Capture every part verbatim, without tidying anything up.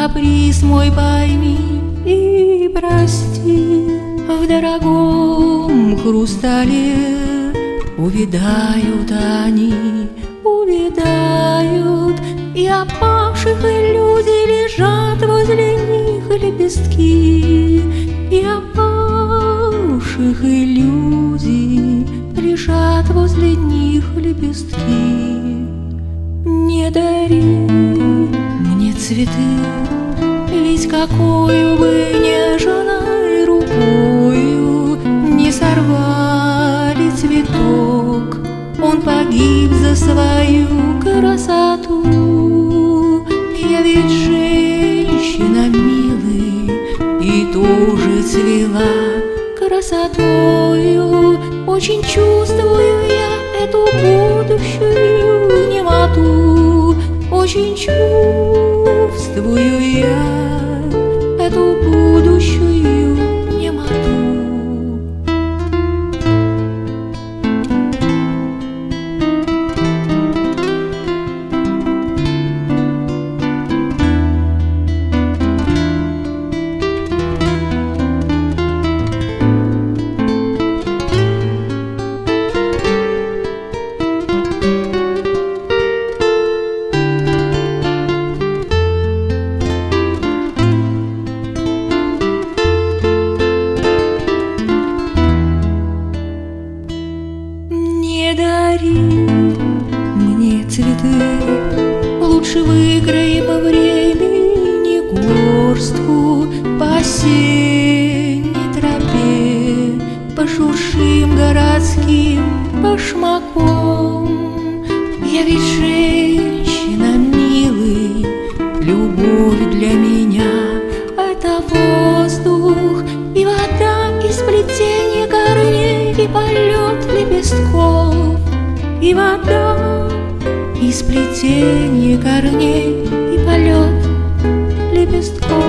каприз мой пойми и прости. В дорогом хрустале увядают они, увядают, и опавших иллюзий лежат возле них лепестки, и опавших иллюзий лежат возле них лепестки. Не дари мне цветы, ведь какою бы нежной рукою не сорвали цветок, он погиб за свою красоту. Я ведь женщина милый и тоже цвела красотою. Очень чувствую я эту будущую немоту, очень чувствую я эту будущую немоту. Не дари мне цветы, лучше выиграем времени горстку по осенней тропе, пошуршим городским башмаком. Я ведь женщина милый, любовь для меня — это воздух и вода, и сплетение корней, и полет лепестков, и вода, и сплетение корней, и полет лепестков.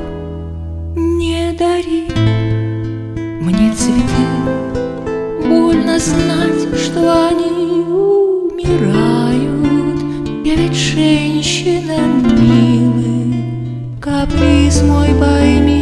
Не дари мне цветы, больно знать, что они умирают. Я ведь женщина милый, каприз мой пойми